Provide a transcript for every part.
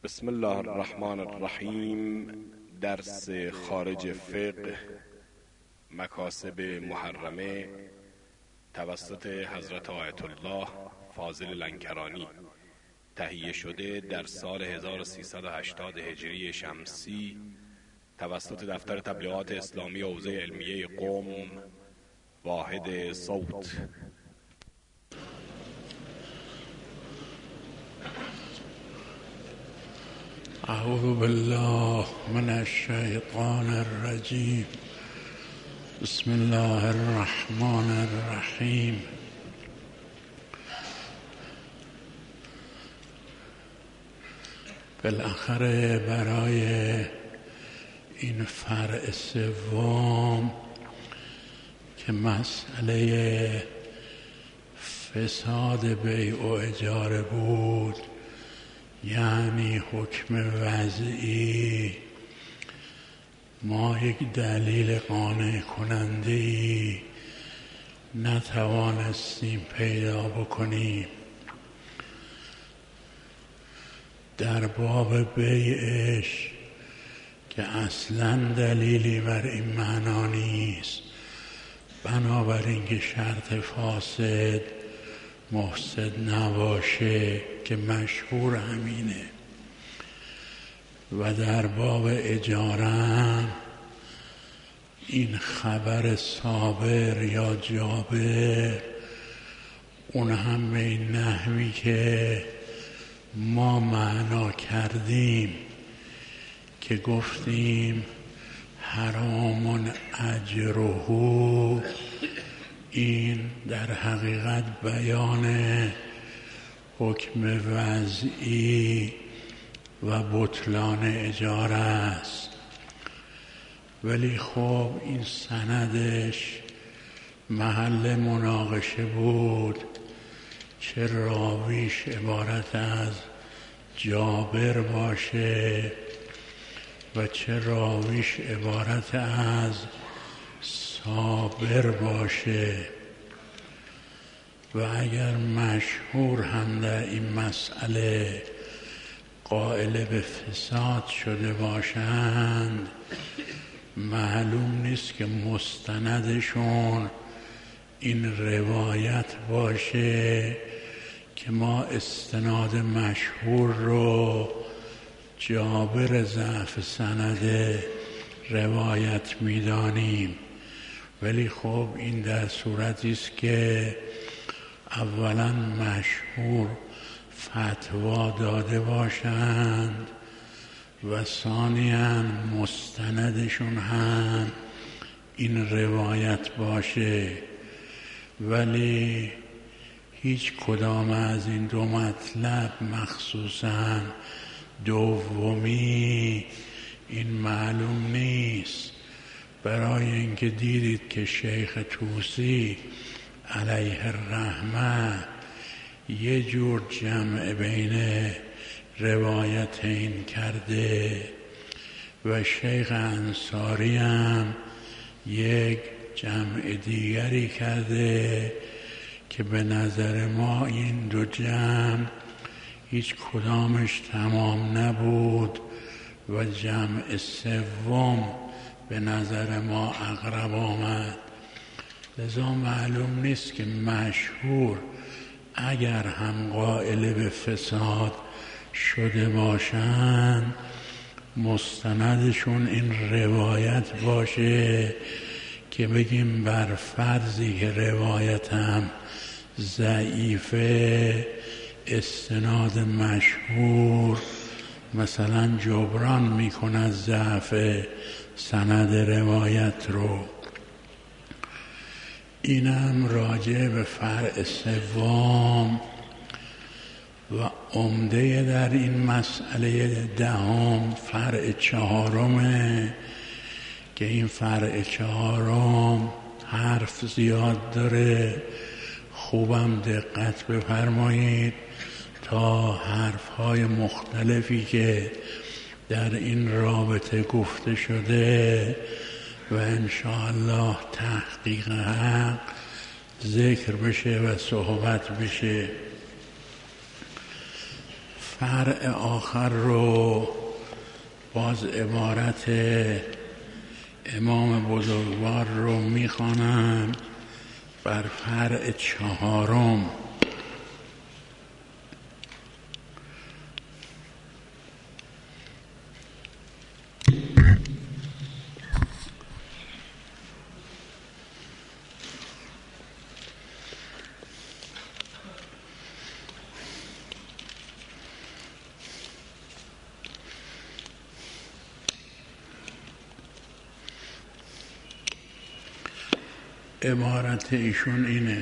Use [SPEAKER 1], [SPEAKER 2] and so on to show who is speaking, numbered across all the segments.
[SPEAKER 1] بسم الله الرحمن الرحیم. درس خارج فقه مکاسب محرمه توسط حضرت آیت الله فاضل لنکرانی، تهیه شده در سال 1380 هجری شمسی توسط دفتر تبلیغات اسلامی حوزه علمیه قم، واحد صوت.
[SPEAKER 2] اعوذ بالله من الشیطان الرجیم. بسم الله الرحمن الرحیم. بالاخره برای این فرع سوم که مسئله فساد بیع و اجاره بود، یعنی حکم وضعی، ما یک دلیل قانع کننده‌ای نتوانستیم پیدا بکنیم. در باب بیعش که اصلاً دلیلی بر این معنا نیست، بنابراین که شرط فاسد مفسد نباشه که مشهور همینه، و در باب اجاره این خبر صابر یا جابر، اون هم به این نحوی که ما معنا کردیم که گفتیم حرام اجره، این در حقیقت بیان حکم وضعی و بطلان اجاره است. ولی خب این سندش محل مناقشه بود، چه راویش عبارت از جابر باشه و چه راویش عبارت از صابر باشه. و اگر مشهور هم در این مسئله قائل به فساد شده باشند، معلوم نیست که مستندشون این روایت باشه که ما استناد مشهور رو جابر ضعف سند روایت می‌دانیم. ولی خب این در صورتی است که اولا مشهور فتوا داده باشند و ثانیاً مستندشون هم این روایت باشه. ولی هیچ کدام از این دو مطلب، مخصوصاً دومی، این معلوم نیست. برای اینکه دیدید که شیخ طوسی علیه الرحمه یه جور جمع بین روایتین کرده و شیخ انصاری هم یک جمع دیگری کرده که به نظر ما این دو جمع هیچ کدامش تمام نبود و جمع سوم به نظر ما اقرب آمد. لذا معلوم نیست که مشهور اگر هم قائل به فساد شده باشند، مستندشون این روایت باشه که بگیم بر فرضی که روایت هم ضعیفه، استناد مشهور مثلا جبران میکند ضعف سند روایت رو. اینم راجع به فرع سوم. و عمده در این مسئله دهم فرع چهارمه که این فرع چهارم حرف زیاد داره. خوبم دقت بفرمایید تا حرفهای مختلفی که در این رابطه گفته شده و انشاءالله تحقیق حق ذکر بشه و صحبت بشه. فرع آخر رو باز عبارت امام بزرگوار رو میخوانم بر فرع چهارم. عبارت ایشون اینه،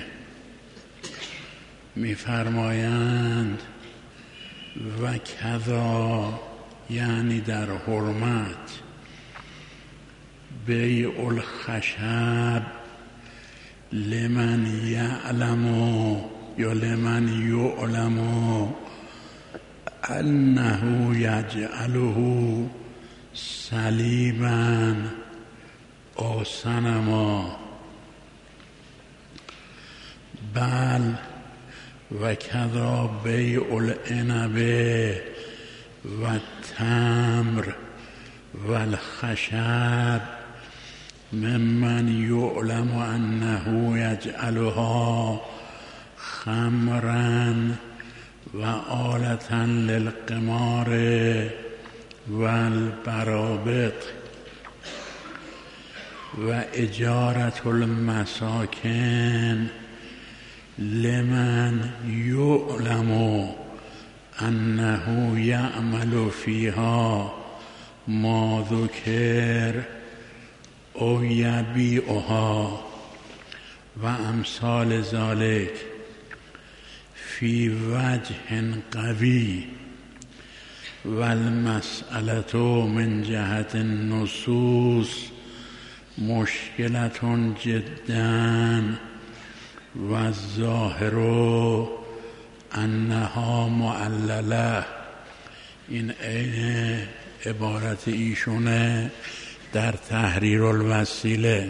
[SPEAKER 2] میفرمایند و کذا، یعنی در حرمت، بیع الخشب لمن یعلم یا لمن یعلم انه یجعله صلیبا او صنما، بل و کذا بیع العنب و التمر و الخشب ممن یعلم انه یجعلها خمرا و آلة للقمار و البرابط و اجارة المساکن لمن یعلم انه یعمل فیها ما ذکر او یبیعها و امثال ذلك فی وجه قوی و المسألة من جهت النصوص مشکلة جدا و الظاهر انها معلله. این عین عبارت ایشونه در تحریر الوسیله.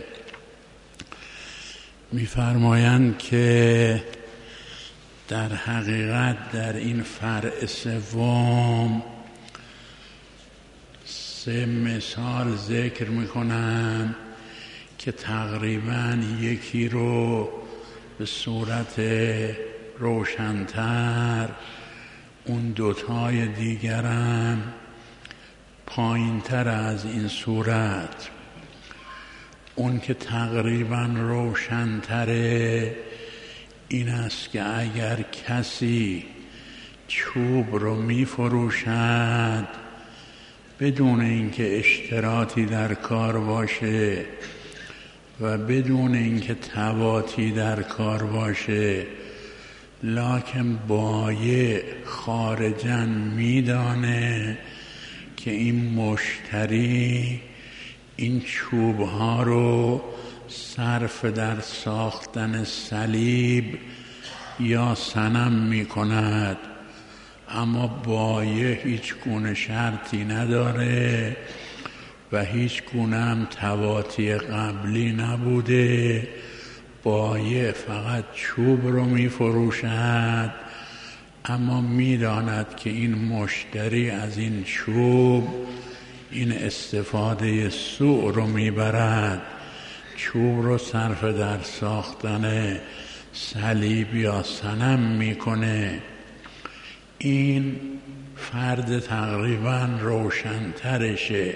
[SPEAKER 2] میفرمایند که در حقیقت در این فرع سوم 3 مثال ذکر میکنن که تقریبا یکی رو به صورت روشن‌تر، اون دوتای دیگرم پایین‌تر از این صورت. اون که تقریبا روشن‌تره این است که اگر کسی چوب رو می‌فروشد بدون اینکه اشتراطی در کار باشه و بدون اینکه تواتی در کار باشه، لکن بایع خارجاً میدانه که این مشتری این چوب ها رو صرف در ساختن صلیب یا صنم می کند، اما بایع هیچ گونه شرطی نداره و هیچ گونه هم تواتی قبلی نبوده. بایع فقط چوب رو می فروشد، اما می داند که این مشتری از این چوب این استفاده سوء رو می برد، چوب رو صرف در ساختن صلیب یا صنم می کنه. این فرد تقریبا روشن‌ترشه.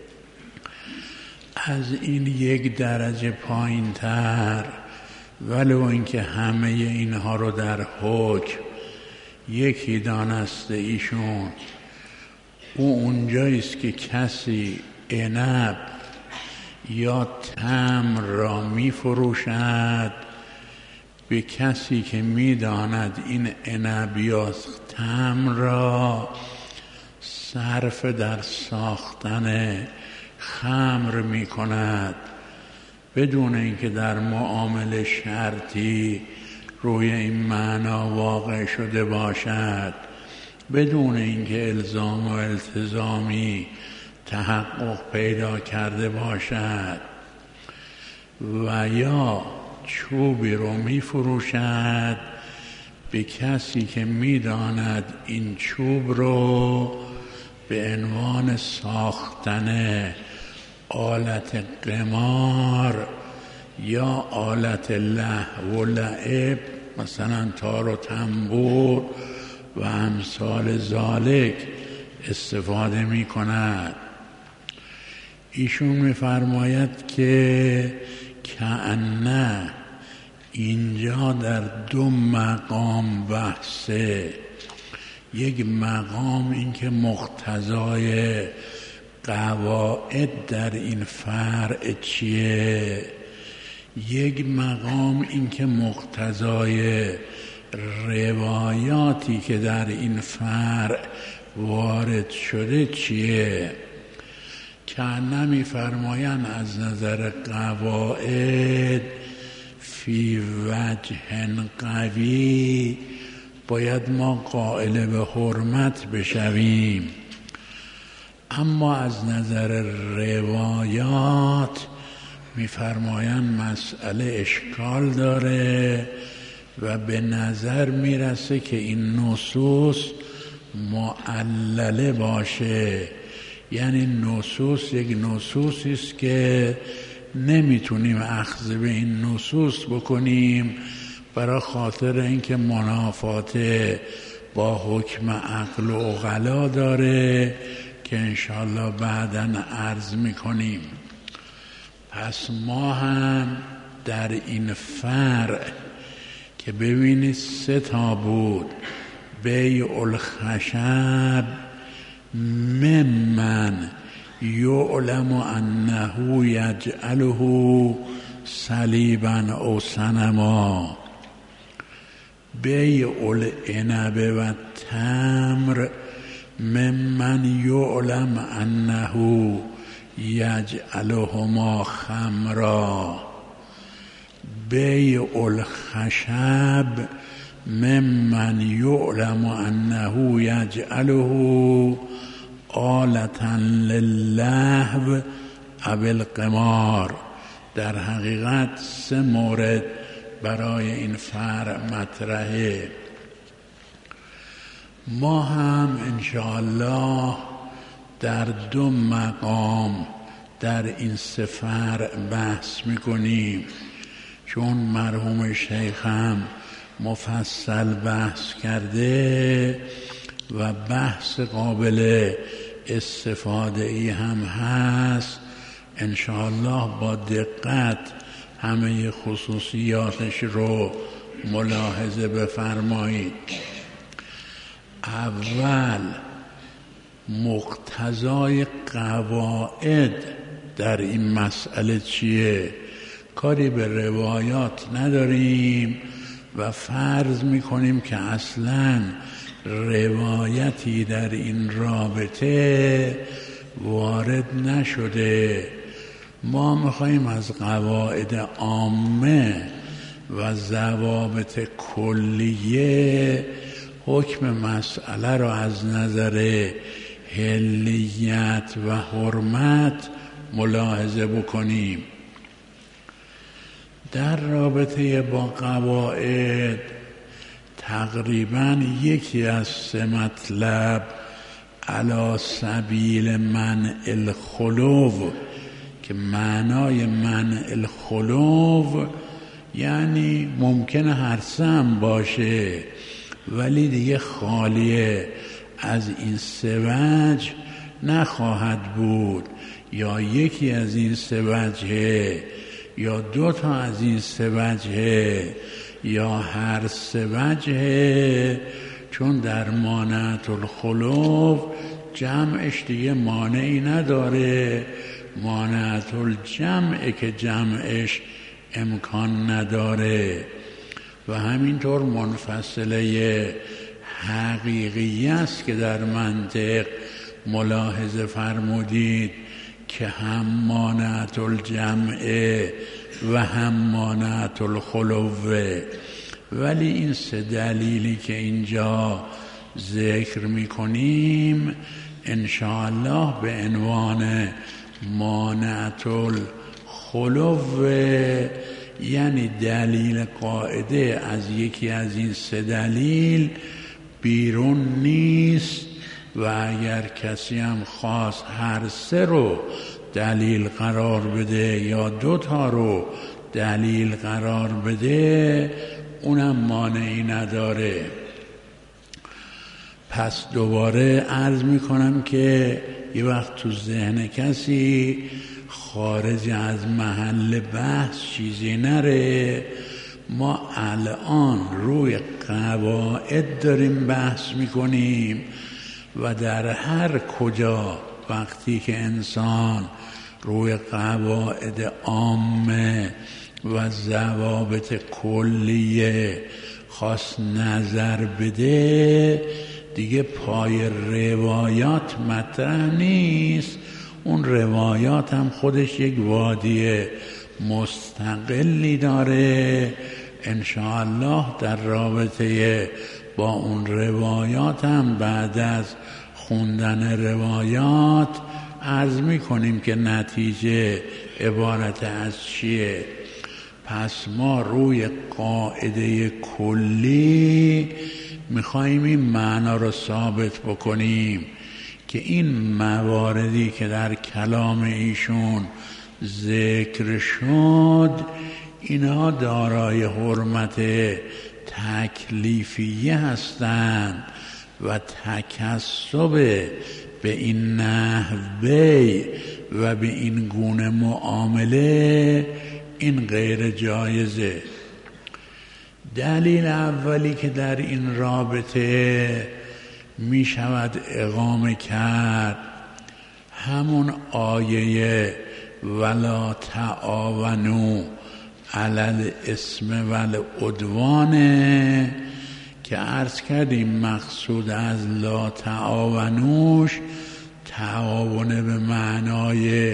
[SPEAKER 2] از این 1 درجه پایین تر، ولو اینکه همه اینها رو در حکم یکی دانسته ایشون، او اونجاییست که کسی عنب یا تمر را می فروشد به کسی که می داند این عنب یا تمر را صرف در ساختن خمر می کند، بدون اینکه در معامله شرطی روی این معنا واقع شده باشد، بدون اینکه الزام و التزامی تحقق پیدا کرده باشد، و یا چوبی رو می فروشد به کسی که می‌داند این چوب رو به عنوان ساختن آلت قمار یا آلت لهو و لعب، مثلا تار و تنبور و امثال ذالک استفاده می کند. ایشون می‌فرماید که کأنه اینجا در دو مقام بحثه. یک مقام این که مقتضای قواعد در این فرع چیه، یک مقام این که مقتضای روایاتی که در این فرع وارد شده چیه. که نمی فرمایند از نظر قواعد فی وجه قوی باید ما قائل به حرمت بشویم، اما از نظر روایات می‌فرمایند مسئله اشکال داره و به نظر میرسه که این نصوص معلله باشه. یعنی نصوص یک نصوصی است که نمیتونیم اخذ به این نصوص بکنیم برای خاطر اینکه منافات با حکم عقل و عقلا داره که انشاءالله بعداً عرض میکنیم. پس ما هم در این فرع که ببینید 3 تا بود، بیع الخشب ممن یعلم انه یجعله صلیبا او صنما، بیع العنب و تمر ممن یعلم انه یجعلهما خمرا، بیع الخشب ممن یعلم انه یجعله آلتا للهو او القمار. در حقیقت 3 مورد برای این فرع مطرحه. ما هم انشاءالله در 2 مقام در این 3 فرع بحث میکنیم، چون مرحوم شیخ هم مفصل بحث کرده و بحث قابل استفاده ای هم هست. انشاءالله با دقت همه خصوصیاتش رو ملاحظه بفرمایید. اول مقتضای قواعد در این مسئله چیه؟ کاری به روایات نداریم و فرض میکنیم که اصلاً روایتی در این رابطه وارد نشده. ما میخواییم از قواعد عامه و ضوابط کلیه حکم مسئله را از نظر حلیت و حرمت ملاحظه بکنیم. در رابطه با قواعد تقریباً یکی از 3 مطلب علی سبیل منع الخلو، که معنای منع الخلو یعنی ممکنه هر 3 هم باشه ولی دیگه خالیه از این 3 وجه نخواهد بود، یا یکی از این 3 وجه، یا 2 تا از این 3 وجه، یا هر 3 وجه. چون در مانعت الخلو جمعش دیگه مانعی نداره، مانعت الجمع که جمعش امکان نداره. و همینطور منفصله حقیقی است که در منطق ملاحظه فرمودید که هم مانعت الجمع و هم مانعت الخلوه. ولی این 3 دلیلی که اینجا ذکر میکنیم انشاءالله به عنوان مانعت الخلوه یعنی دلیل قاعده از یکی از این 3 دلیل بیرون نیست و اگر کسی هم خواست هر 3 رو دلیل قرار بده یا 2 تا رو دلیل قرار بده اونم مانعی نداره. پس دوباره عرض میکنم که یه وقت تو ذهن کسی خارج از محل بحث چیزی نره. ما الان روی قواعد داریم بحث میکنیم و در هر کجا وقتی که انسان روی قواعد عامه و ضوابط کلیه خواست نظر بده دیگه پای روایات مطرح نیست. اون روایات هم خودش یک وادی مستقلی داره. انشاءالله در رابطه با اون روایات هم بعد از خوندن روایات عرض میکنیم که نتیجه عبارت از چیه. پس ما روی قاعده کلی میخواییم این معنا رو ثابت بکنیم که این مواردی که در کلام ایشون ذکر شد اینا دارای حرمت تکلیفیه هستند و تکسب به این نحو بی و به این گونه معامله این غیر جایزه. دلیل اولی که در این رابطه می شود اقامه کرد همون آیه ولا تعاونوا علی الاثم والعدوان که عرض کردیم مقصود از لا تعاونوش تعاون به معنای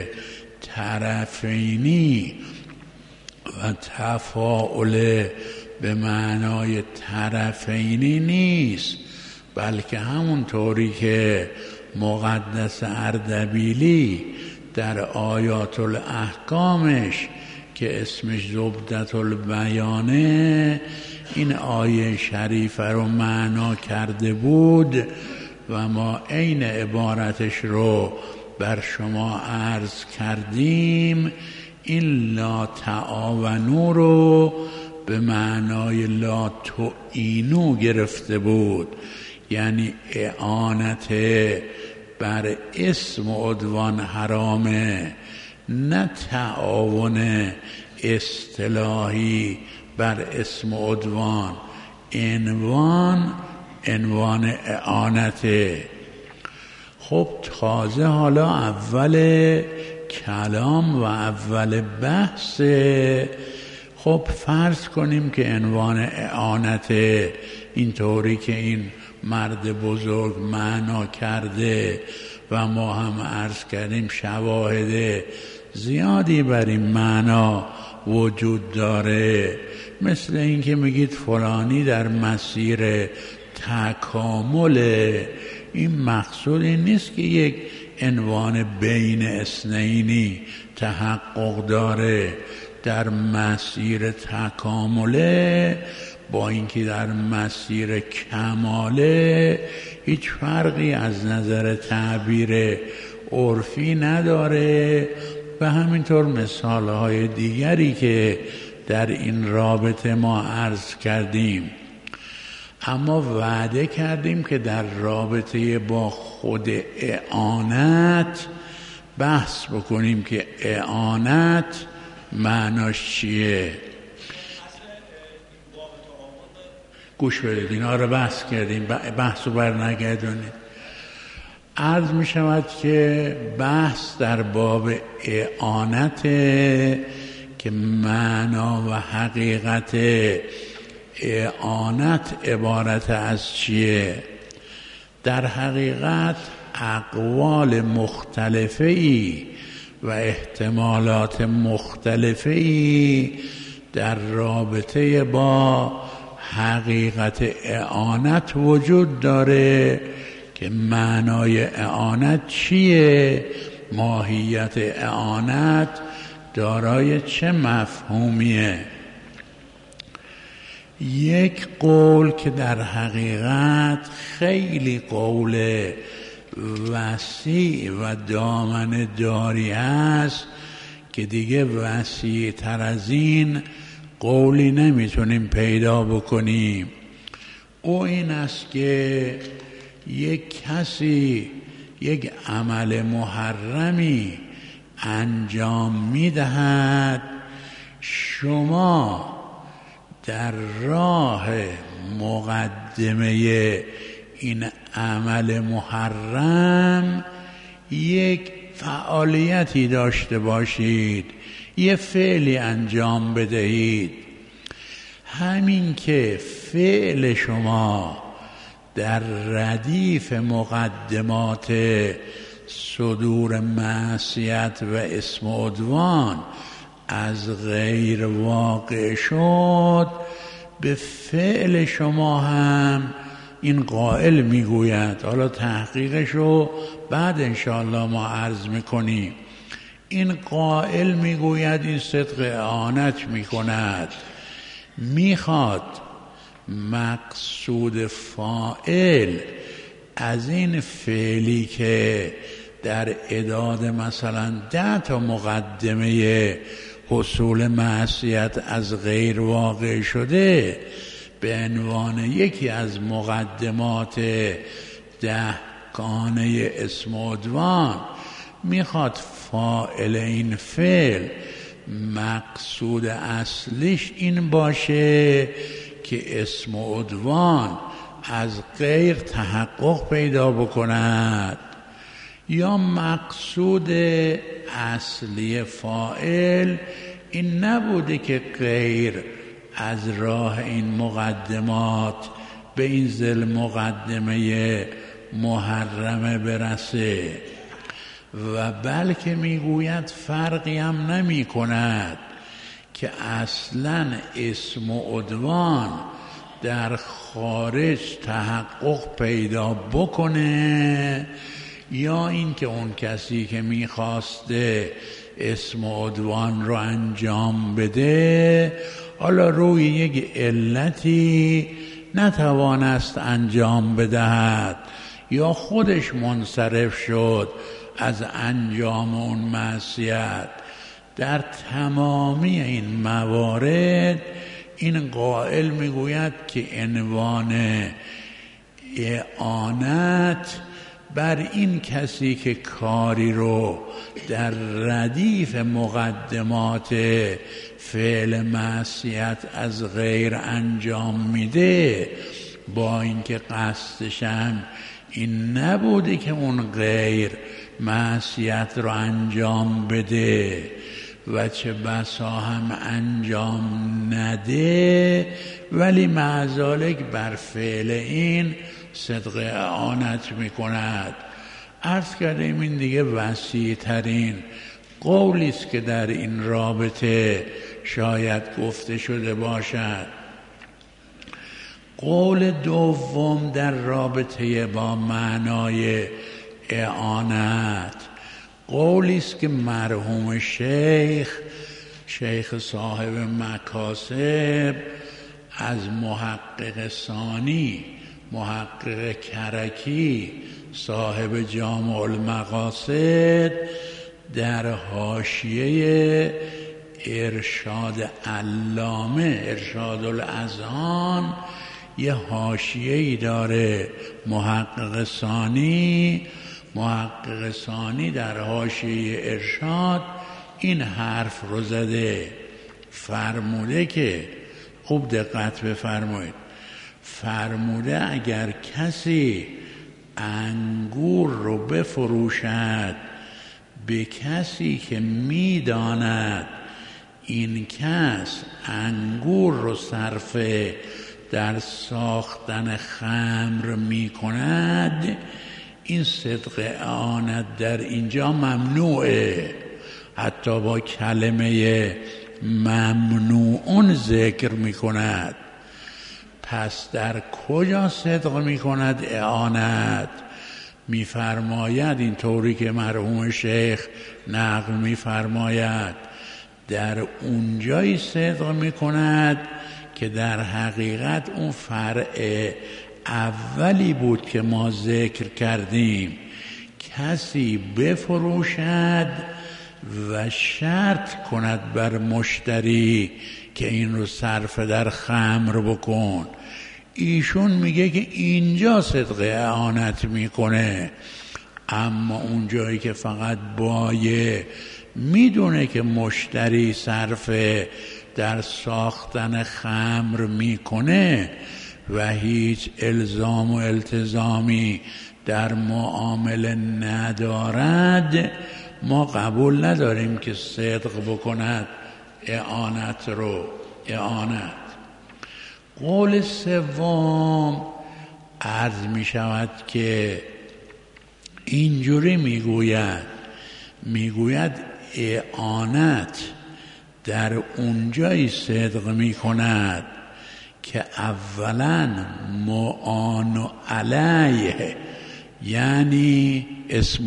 [SPEAKER 2] طرفینی و تفاعل به معنای طرفینی نیست، بلکه همون طوری که مقدس اردبیلی در آیات الاحکامش که اسمش زبدة البیانه این آیه شریفه رو معنا کرده بود و ما عین عبارتش رو بر شما عرض کردیم. این لا تعاونو رو به معنای لا تعینو گرفته بود، یعنی اعانت بر اسم و عدوان حرامه، نه تعاون اصطلاحی بر اسم و عدوان. عنوان اعانته. خب تازه حالا اول کلام و اول بحث. خب فرض کنیم که عنوان اعانت اینطوری که این مرد بزرگ معنا کرده و ما هم عرض کردیم شواهد زیادی بر این معنا وجود داره، مثل این که میگید فلانی در مسیر تکامل. این مقصود این نیست که یک عنوان بین اثنینی تحقق داره. در مسیر تکامله با اینکه در مسیر کماله هیچ فرقی از نظر تعبیر عرفی نداره. و همینطور مثالهای دیگری که در این رابطه ما عرض کردیم. اما وعده کردیم که در رابطه با خود اعانت بحث بکنیم که اعانت معناش چیه. گوش بدید، اینا رو بحث کردیم، بحث رو برنگردونید. عرض می شود که بحث در باب اعانت که معنا و حقیقت اعانت عبارت از چیه. در حقیقت اقوال مختلفی و احتمالات مختلفی در رابطه با حقیقت اعانت وجود داره که معنای اعانت چیه، ماهیت اعانت دارای چه مفهومیه. یک قول که در حقیقت خیلی قول وسیع و دامنه داری است که دیگه وسیع تر از این قولی نمیتونیم پیدا بکنیم. او این است که یک کسی یک عمل محرمی انجام میدهد، شما در راه مقدمه این عمل محرم یک فعالیتی داشته باشید، یه فعلی انجام بدهید. همین که فعل شما در ردیف مقدمات صدور معصیت و اسم و عدوان از غیر واقع شد، به فعل شما هم این قائل میگوید. حالا تحقیقشو بعد انشاءالله ما عرض میکنیم. این قائل میگوید، این صدق اعانت میکند، میخواد مقصود فاعل از این فعلی که در اعداد مثلا 10 تا مقدمه حصول معصیت از غیر واقع شده، به عنوان یکی از مقدمات 10 گانه اسم و عدوان میخواد فاعل این فعل مقصود اصلیش این باشه که اسم و عدوان از غیر تحقق پیدا بکند، یا مقصود اصلی فاعل این نبوده که غیر از راه این مقدمات به این ذل مقدمه محرمه برسه، و بلکه میگوید فرقی هم نمی کند که اصلا اسم و عدوان در خارج تحقق پیدا بکنه، یا این که اون کسی که میخواسته اسم و عدوان رو انجام بده حالا روی یک علتی نتوانست انجام بدهد، یا خودش منصرف شد از انجام اون معصیت. در تمامی این موارد این قائل میگوید که عنوان اعانت بر این کسی که کاری رو در ردیف مقدمات فعل معصیت از غیر انجام میده، با اینکه قصدشم این نبوده که اون غیر معصیت رو انجام بده و چه بسا هم انجام نده، ولی معذالک بر فعل این صدق اعانت میکند. عرض کردیم این دیگه وسیع ترین قولی است که در این رابطه شاید گفته شده باشد. قول دوم در رابطه با معنای اعانت قولی است که مرحوم شیخ صاحب مکاسب از محقق ثانی، محقق کرکی صاحب جامع المقاصد در حاشیه ارشاد علامه ارشاد الاذهان یه حاشیه‌ای داره. محقق ثانی در حاشیه ارشاد این حرف رو زده، فرموده که خوب دقت بفرمایید، فرموده اگر کسی انگور رو بفروشد به کسی که میداند این کس انگور رو صرف در ساختن خمر می کند، این صدق اعانت در اینجا ممنوعه، حتی با کلمه ممنوعون ذکر می کند. پس در کجا صدق می کند اعانت؟ می فرماید این طوری که مرحوم شیخ نقل می فرماید در اونجایی صدق میکند که در حقیقت اون فرع اولی بود که ما ذکر کردیم. کسی بفروشد و شرط کند بر مشتری که این رو صرف در خمر بکن، ایشون میگه که اینجا صدق اعانت میکنه. اما اون جایی که فقط بایع میدونه که مشتری صرف در ساختن خمر میکنه و هیچ الزام و التزامی در معامله ندارد، ما قبول نداریم که صدق بکند اعانت رو. قول سوم عرض می شود که اینجوری میگوید اعانت در اونجایی صدق می کند که اولا معان علیه، یعنی اسم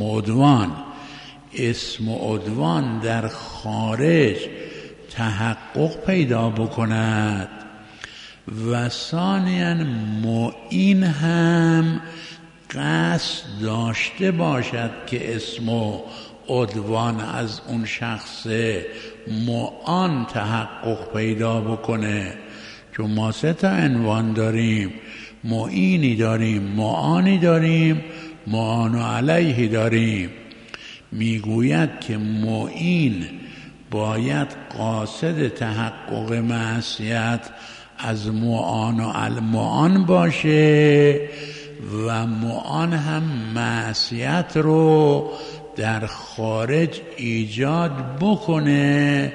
[SPEAKER 2] عدوان در خارج تحقق پیدا بکند و ثانیاً معین هم قصد داشته باشد که اسم عدوان از اون شخص معان تحقق پیدا بکنه. چون ما 3 عنوان داریم، معینی داریم، معانی داریم، معان علیه داریم. میگوید که معین باید قاصد تحقق معصیت از معان و المعان باشه و معان هم معصیت رو در خارج ایجاد بکنه.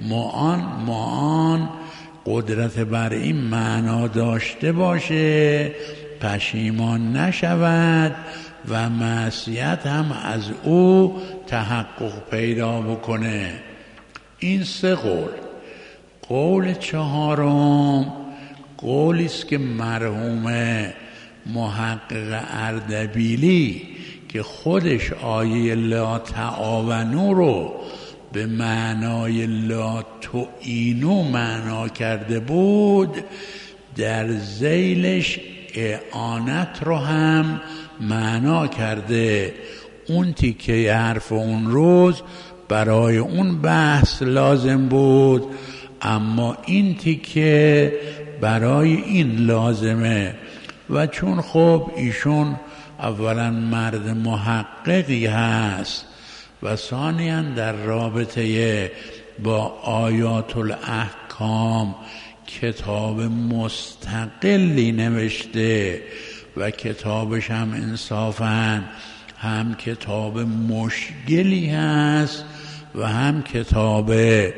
[SPEAKER 2] معان قدرت بر این معنا داشته باشه، پشیمان نشود و معصیت هم از او تحقق پیدا بکنه. این 3 قول. قول 4 قولی است که مرحوم محقق اردبیلی که خودش آیه لا تعاونوا رو به معنای لا تعینوا معنا کرده بود، در ذیلش اعانت رو هم معنا کرده. اون تیکه حرف اون روز برای اون بحث لازم بود، اما این تیکه برای این لازمه. و چون خب ایشون اولا مرد محققی هست و ثانیاً در رابطه با آیات الاحکام کتاب مستقلی نوشته و کتابش هم انصافاً هم کتاب مشکلی هست و هم کتاب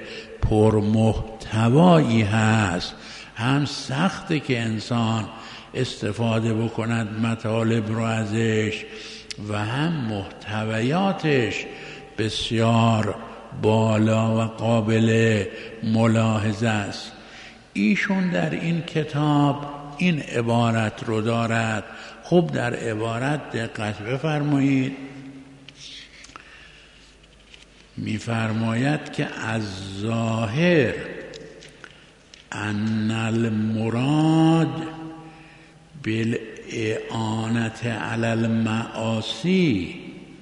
[SPEAKER 2] پرمحتوایی هست. هم سخته که انسان استفاده بکند مطالب رو ازش و هم محتویاتش بسیار بالا و قابل ملاحظه است. ایشون در این کتاب این عبارت رو دارد. خوب در عبارت دقت بفرمایید. می‌فرماید که از ظاهر ان المراد بالاعانة علی المعاصی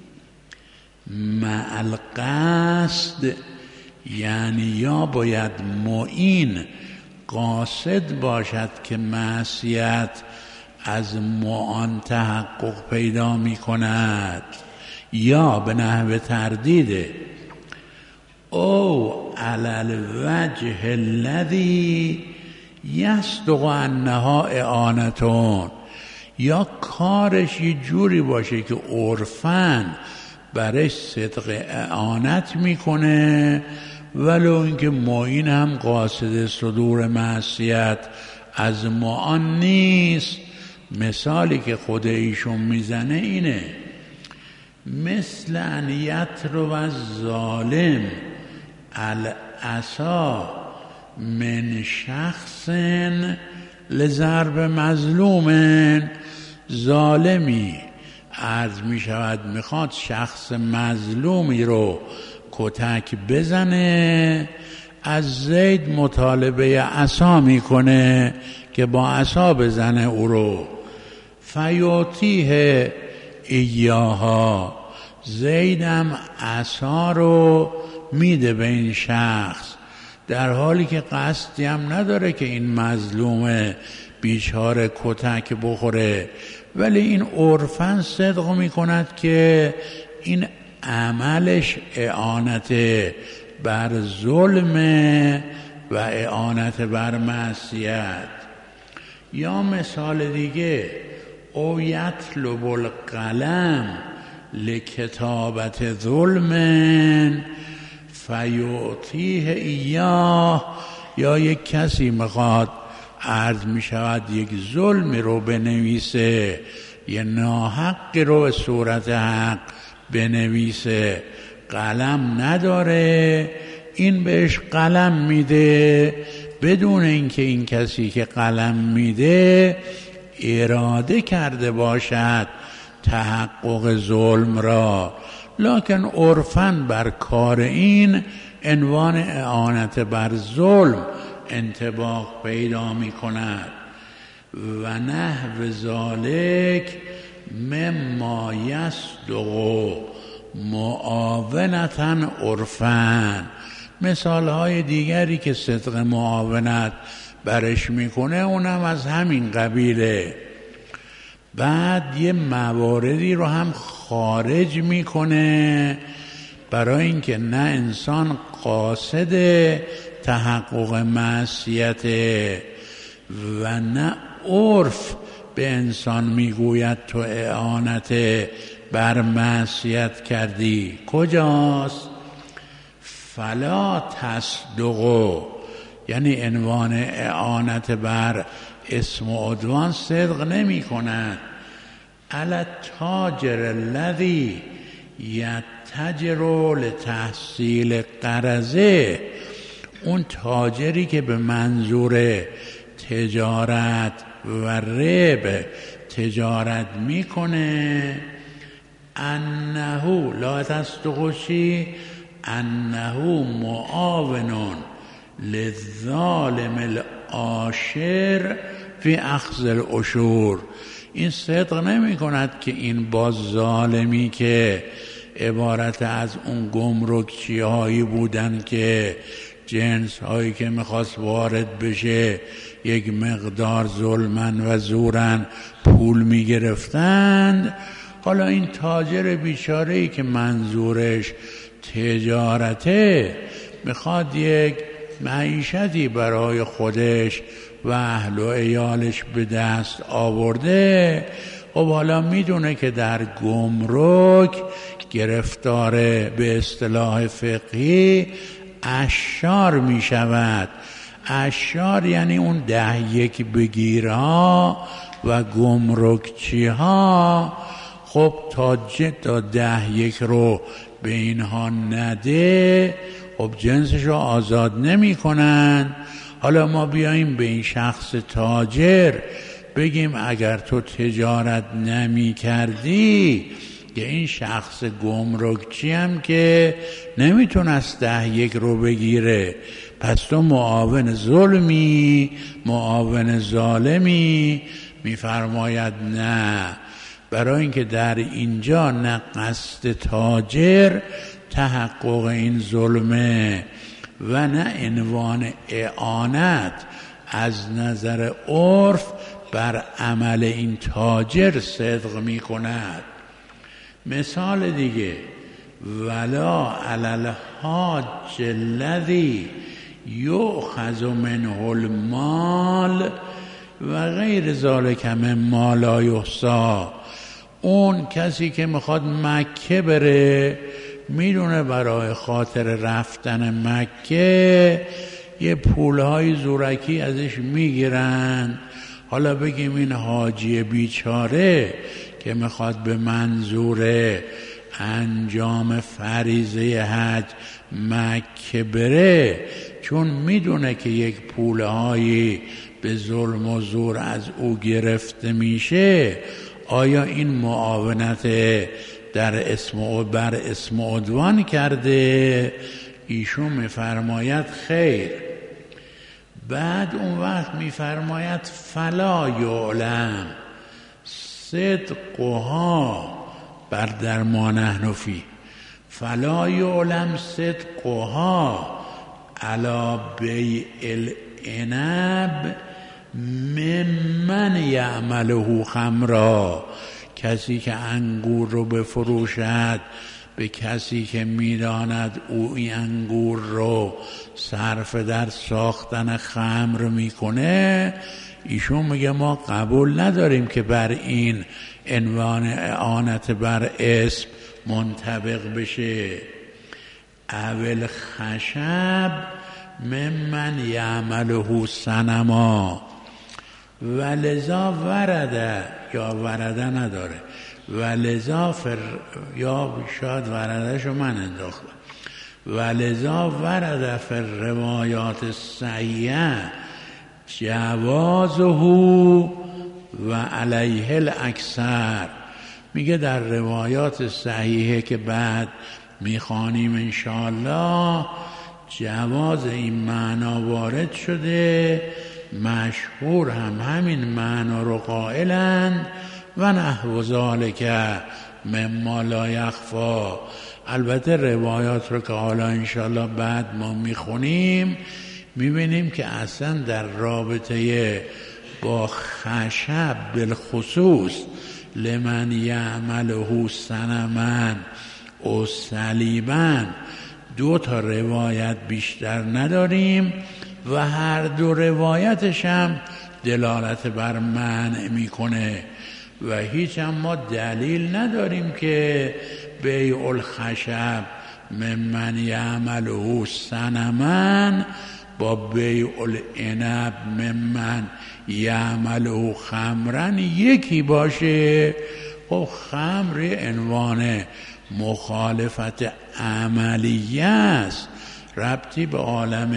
[SPEAKER 2] مع القصد، یعنی یا باید معین قاصد باشد که معصیت از معان تحقق پیدا می کند، یا به نحو تردیده او علی الوجه الذی یصدق انها اعانتون، یا کارش یه جوری باشه که عرفاً برش صدق اعانت میکنه ولو اینکه معین هم قاصد صدور معصیت از معان نیست. مثالی که خود ایشون میزنه اینه: مثل ان یطلب الظالم العصا من شخص لضرب مظلوم. ظالمی عرض می شود میخواد شخص مظلومی رو کتک بزنه، از زید مطالبه عصا میکنه که با عصا بزنه او رو. فیعطیه ایاها، زیدم عصا رو میده به این شخص، در حالی که قصدی هم نداره که این مظلوم بیچاره کتک بخوره، ولی این عرفاً صدق میکند که این عملش اعانت بر ظلم و اعانت بر معصیت. یا مثال دیگه، او یطلب القلم لکتابت ظلم فیعطیه ایاه، یا یک کسی میخواد، عرض میشود یک ظلمی رو بنویسه، یه ناحقی رو به صورت حق بنویسه، قلم نداره، این بهش قلم میده بدون اینکه این کسی که قلم میده اراده کرده باشد تحقق ظلم را، لکن عرفاً بر کار این عنوان اعانت بر ظلم انطباق پیدا می کند. و نحو ذالک مما یصدق معاونتا عرفاً، مثال های دیگری که صدق معاونت برش میکنه اونم از همین قبیله. بعد یه مواردی رو هم خارج میکنه برای اینکه نه انسان قاصد تحقق معصیت و نه عرف به انسان میگوید تو اعانت بر معصیت کردی. کجاست؟ فلا تصدقوا، یعنی عنوان اعانت بر اسم و عدوان صدق نمی کند. علی التاجر الذی یتجر لتحصیل قرضه، اون تاجری که به منظور تجارت و ربح تجارت میکنه، انه لا تصدقشی انه معاون للظالم العاشر فی اخذ العشور، این صدق نمی کند که این با ظالمی که عبارت از اون گمرکچی هایی بودن که جنس هایی که میخواست وارد بشه یک مقدار ظلمن و زورن پول میگرفتند، حالا این تاجر بیچاره‌ای که منظورش تجارته میخواد یک معیشتی برای خودش و اهل و عیالش به دست آورده، خب حالا میدونه که در گمرک گرفتار به اصطلاح فقهی اشار میشود. اشار یعنی اون 10 بگیرها و گمرکچی ها، خب تا 10 رو به اینها نده، خب جنسش رو آزاد نمی کنن. حالا ما بیاییم به این شخص تاجر بگیم اگر تو تجارت نمی کردی، که این شخص گمرکچی هم که نمیتونست 10 رو بگیره، پس تو معاون ظلمی، معاون ظالمی. میفرماید نه، برای اینکه در اینجا نه قصد تاجر تحقق این ظلمه و نه عنوان اعانت از نظر عرف بر عمل این تاجر صدق می کند. مثال دیگه، ولا علی الحاج الذی یؤخذ منه المال و غیر ذلک مما لا یحصی، اون کسی که میخواد مکه بره، میدونه برای خاطر رفتن مکه یه پولهای زورکی ازش میگیرن، حالا بگیم این حاجی بیچاره که میخواد به منظور انجام فریضه حج مکه بره، چون میدونه که یک پولهایی به ظلم و زور از او گرفته میشه، آیا این معاونت در بر اسم عدوان کرده، ایشون میفرماید خیر. بعد اون وقت میفرماید فلا یعلم صدقها بر در ما نحن فی، فلا یعلم صدقها علی بیع العنب ممن یعمله خمرا، کسی که انگور رو بفروشد به کسی که میداند او این انگور رو صرف در ساختن خمر میکنه، ایشون میگه ما قبول نداریم که بر این عنوان اعانت بر اسم منطبق بشه. اول خشب ممن یعمله صنما، ولذا ورده، یا ورده نداره، ولذا یا شاید وردهشو من انداختم، ولذا ورده فی روایات صحیحه جوازه و علیه الاکثر. میگه در روایات صحیحه که بعد میخوانیم انشاءالله جواز این معنا وارد شده، مشهور هم همین معنا رو قائلند و نحو ذالک مما لا یخفی. البته روایات رو که حالا انشاءالله بعد ما میخونیم میبینیم که اصلا در رابطه با خشب بالخصوص لمن یعمله صنما او صلیبا دو تا روایت بیشتر نداریم و هر دو روایتش هم دلالت بر منع میکنه و هیچ هم ما دلیل نداریم که بیع الخشب ممن یعمله صنما با بیع العنب ممن یعمله خمرن یکی باشه. خب خمر عنوان مخالفت عملیه است، ربطی به عالم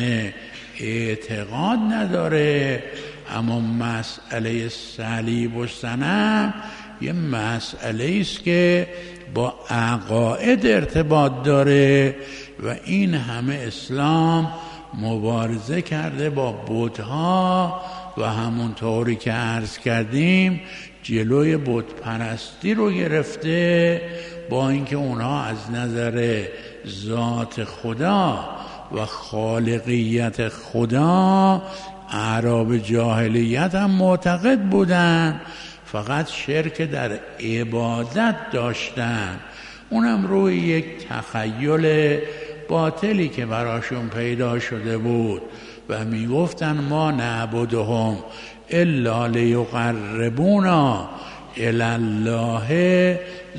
[SPEAKER 2] اعتقاد نداره، اما مسئله صلیب و صنم یه مسئله است که با عقاید ارتباط داره و این همه اسلام مبارزه کرده با بت‌ها و همونطوری که عرض کردیم جلوی بت پرستی رو گرفته، با اینکه اونها از نظر ذات خدا و خالقیت خدا اعراب جاهلیت هم معتقد بودن، فقط شرک در عبادت داشتن، اونم روی یک تخیل باطلی که براشون پیدا شده بود و میگفتن ما نعبدهم الا لیقربونا الی الله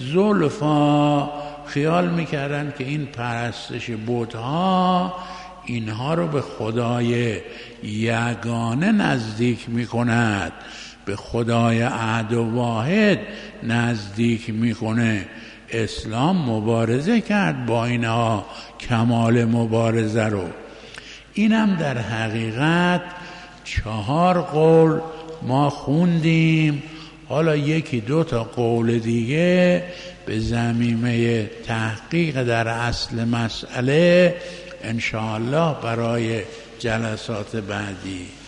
[SPEAKER 2] زلفا. خیال میکردن که این پرستش بت‌ها اینها رو به خدای یگانه نزدیک میکند، به خدای احد و واحد نزدیک میکنه. اسلام مبارزه کرد با اینها، کمال مبارزه رو. اینم در حقیقت 4 قول ما خوندیم، حالا یکی 2 تا قول دیگه به زمینه تحقیق در اصل مسئله انشاءالله برای جلسات بعدی.